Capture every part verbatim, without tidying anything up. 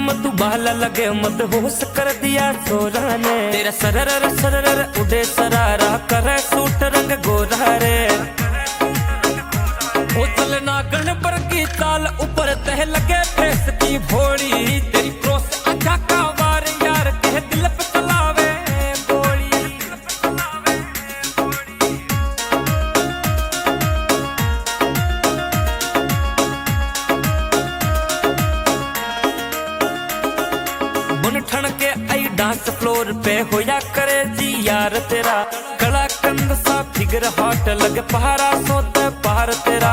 में तू बाला लगे मत होश कर दिया छोरा ने। तेरा सरर सरर उड़े सरारा करे सूट रंग गोरा रे। ओ चल नागन पर की चाल ऊपर तह लगे फेस की भोड़ी। तेरी क्रोस आजा का वार यार कह दिल पे चलावे गोली। बुन ठण के आई डांस फ्लोर पे होया करे जी यार तेरा। कड़ा कंद सा फिगर हॉट लगे पहाड़ा सोते पार तेरा।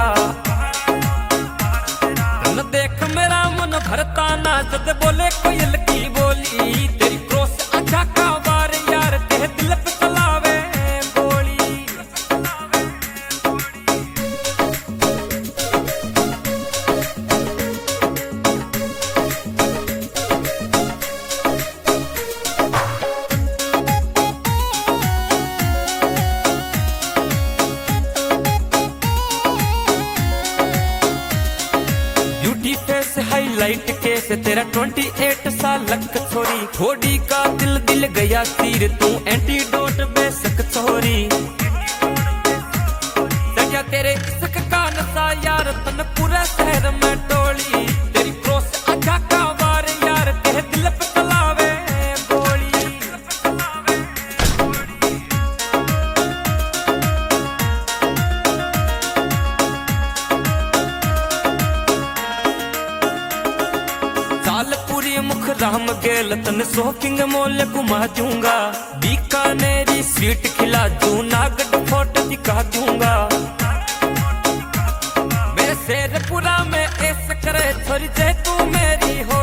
न देख मेरा मन भरता ना जद बोले कोयल की बोली। तेरी क्रोस आजा का वार यार कह दिल पे चलावे गोली। ब्यूटी फेस हाईलाइट के से तेरा अट्ठाईस साल लक छोरी। थोड़ी का दिल दिल गया तीर तू एंटीडोट बेशक छोरी। क्या तेरे इश्क का नशा यार तन पूरा शहर में टोली। तेरी क्रोस आजा का वार यार कह दिल पे चलावे गोली। साल पूरी मुख राम गेल तन शॉपिंग मॉल घुमा दूंगा। बीकानेरी स्वीट खिला जूनागढ़ फोर्ट दिखा दूंगा। मेरे शेरपुरा में ऐसे करे छोरी जे तू मेरी हो।